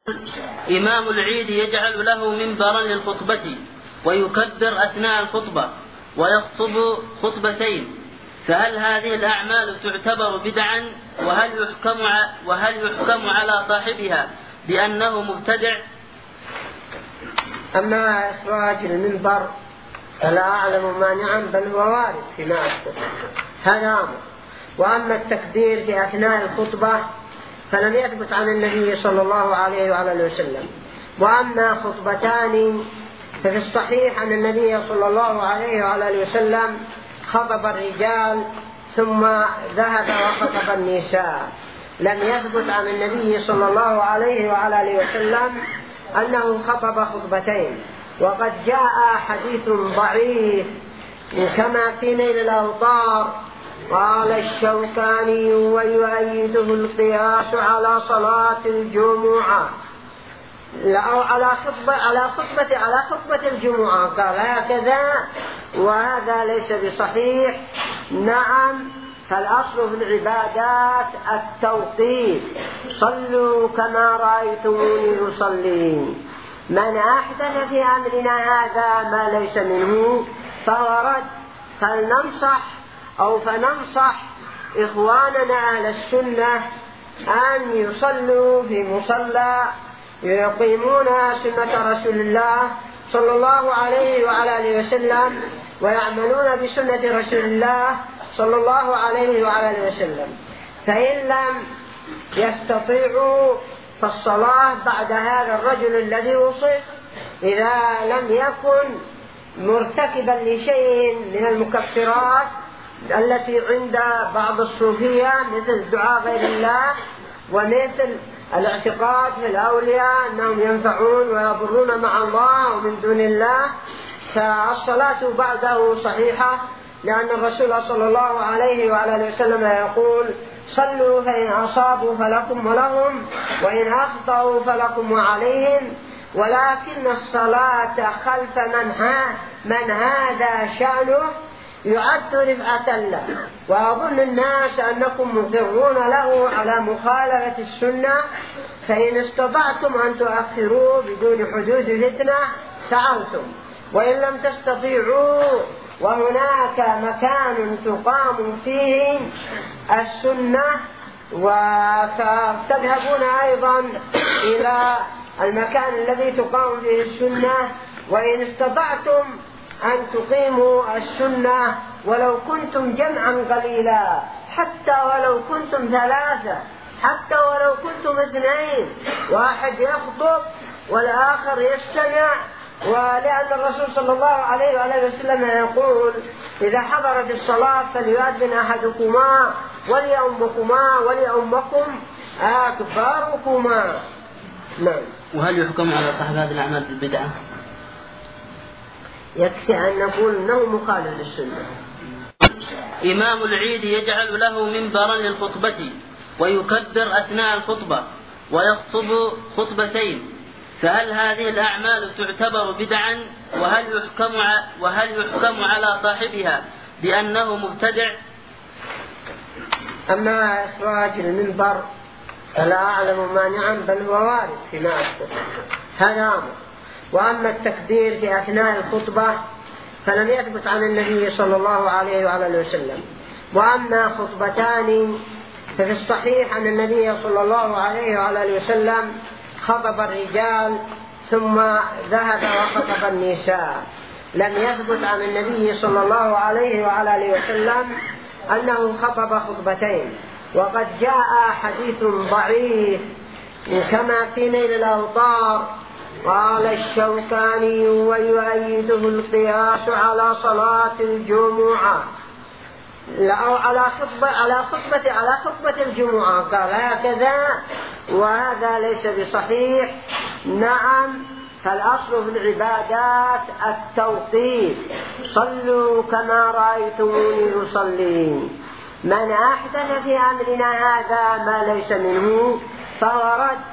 إمام العيد يجعل له منبرا للخطبة ويكبر أثناء الخطبة ويخطب خطبتين، فهل هذه الأعمال تعتبر بدعا؟ وهل يحكم على صاحبها بأنه مبتدع؟ أما إخراج المنبر فلا أعلم مانعا، بل هو وارد فيما أذكر، هذا أمر. وأما التكبير في أثناء الخطبة فلم يثبت عن النبي صلى الله عليه وعلى وسلم. وأما خطبتان ففي الصحيح أن النبي صلى الله عليه وعلى وسلم خطب الرجال ثم ذهب وخطب النساء. لم يثبت عن النبي صلى الله عليه وعلى وسلم أنه خطب خطبتين. وقد جاء حديث ضعيف كما في نيل الأوطار، قال الشوكاني ويؤيده القياس على صلاة الجمعة أو على خطبة الجمعة، قال هكذا، وهذا ليس بصحيح. نعم، فالأصل في العبادات التوقيف، صلوا كما رأيتموني أصلي. من أحدث في أمرنا هذا ما ليس منه فهو رد. فننصح إخواننا أهل السنة أن يصلوا في مصلى يقيمون سنة رسول الله صلى الله عليه وعلى وسلم ويعملون بسنة رسول الله صلى الله عليه وعلى وسلم. فإن لم يستطيعوا فالصلاة بعد هذا الرجل الذي وصف، إذا لم يكن مرتكبا لشيء من المكفرات التي عند بعض الصوفية مثل دعاء غير الله ومثل الاعتقاد في الأولياء أنهم ينفعون ويضرون مع الله ومن دون الله، فالصلاة بعده صحيحة، لأن الرسول صلى الله عليه وعلى وسلم يقول صلوا فإن أصابوا فلكم ولهم وإن أخطأوا فلكم وعليهم، ولكن الصلاة خلف من هذا شأنه يعد رفعة له. وأظن الناس أنكم مقرون له على مخالفة السنة، فإن استطعتم أن تؤخروا بدون حدوث فتنة فعلتم، وإن لم تستطيعوا وهناك مكان تقام فيه السنة وتذهبون أيضا إلى المكان الذي تقام فيه السنة. وإن استطعتم أن تقيموا السنة ولو كنتم جمعا قليلا، حتى ولو كنتم ثلاثة، حتى ولو كنتم اثنين، واحد يخطب والآخر يستمع. ولأن الرسول صلى الله عليه وسلم يقول إذا حضرت الصلاة فليؤذن أحدكما وليؤمكم كباركما. نعم. وهل يحكم على صاحب هذه الأعمال بالبدعة؟ يكفي أن نقول أنه مخالف للسنة. إمام العيد يجعل له منبرا للخطبة ويكبر أثناء الخطبة ويخطب خطبتين، فهل هذه الأعمال تعتبر بدعا؟ وهل يحكم على صاحبها بأنه مبتدع؟ أما إخراج المنبر فلا أعلم مانعا، بل هو وارد فيما أذكر، هذا أمر. وأما التكبير في أثناء الخطبة فلم يثبت عن النبي صلى الله عليه وعلى وسلم. وأما خطبتان ففي الصحيح أن النبي صلى الله عليه وعلى وسلم خطب الرجال ثم ذهب وخطب النساء. لم يثبت عن النبي صلى الله عليه وعلى وسلم أنه خطب خطبتين. وقد جاء حديث ضعيف كما في نيل الأوطار، قال الشوكاني ويؤيده القياس على صلاة الجمعة أو على خطبة الجمعة، قال هكذا، وهذا ليس بصحيح. نعم، فالأصل في العبادات التوقيف، صلوا كما رأيتموني أصلي. من أحدث في أمرنا هذا ما ليس منه فهو رد.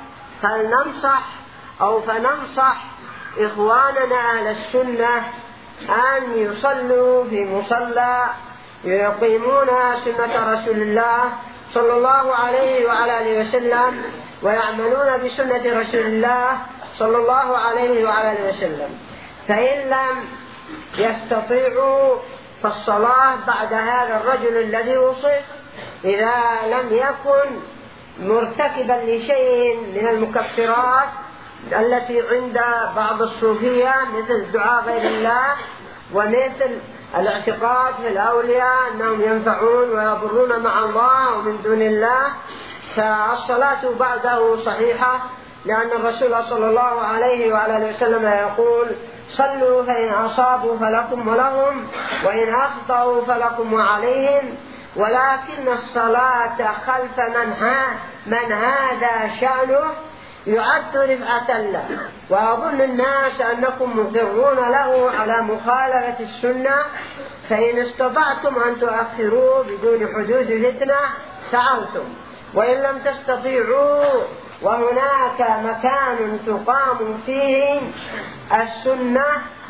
فننصح إخواننا أهل السنة أن يصلوا في مصلى يقيمون سنة رسول الله صلى الله عليه وعلى وسلم ويعملون بسنة رسول الله صلى الله عليه وعلى آله وسلم. فإن لم يستطيعوا فالصلاة بعد هذا الرجل الذي وصف إذا لم يكن مرتكبا لشيء من المكفرات التي عند بعض الصوفية مثل دعاء غير الله ومثل الاعتقاد في الأولياء أنهم ينفعون ويضرون مع الله ومن دون الله، فالصلاة بعده صحيحة، لأن الرسول صلى الله عليه وعلى آله وسلم يقول: صلوا فإن أصابوا فلكم ولهم وإن أخطأوا فلكم وعليهم، ولكن الصلاة خلف من هذا شأنه يعد رفعة له. وأظن الناس أنكم مقرون له على مخالفة السنة، فإن استطعتم أن تؤخروه بدون حدوث فتنة فعلتم، وإن لم تستطيعوا وهناك مكان تقام فيه السنة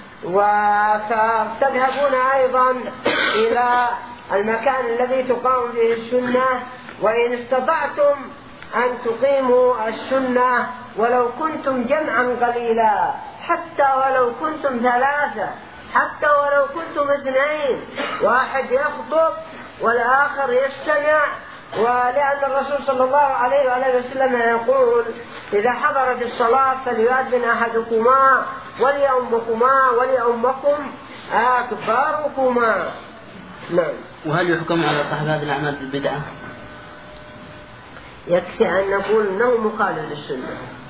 فتذهبون أيضا إلى المكان الذي تقام فيه السنة. وإن استطعتم أن تقيموا السنة ولو كنتم جمعا قليلا، حتى ولو كنتم 3، حتى ولو كنتم 2، واحد يخطب والآخر يستمع. ولأن الرسول صلى الله عليه وآله وسلم يقول: إذا حضرت الصلاة فليؤذن أحدكما وليؤمكما وليؤمكم أكبركما. نعم. وهل يحكم على صاحب هذه الأعمال بالبدعة؟ يكفي أن نقول أنه مخالف للسنة.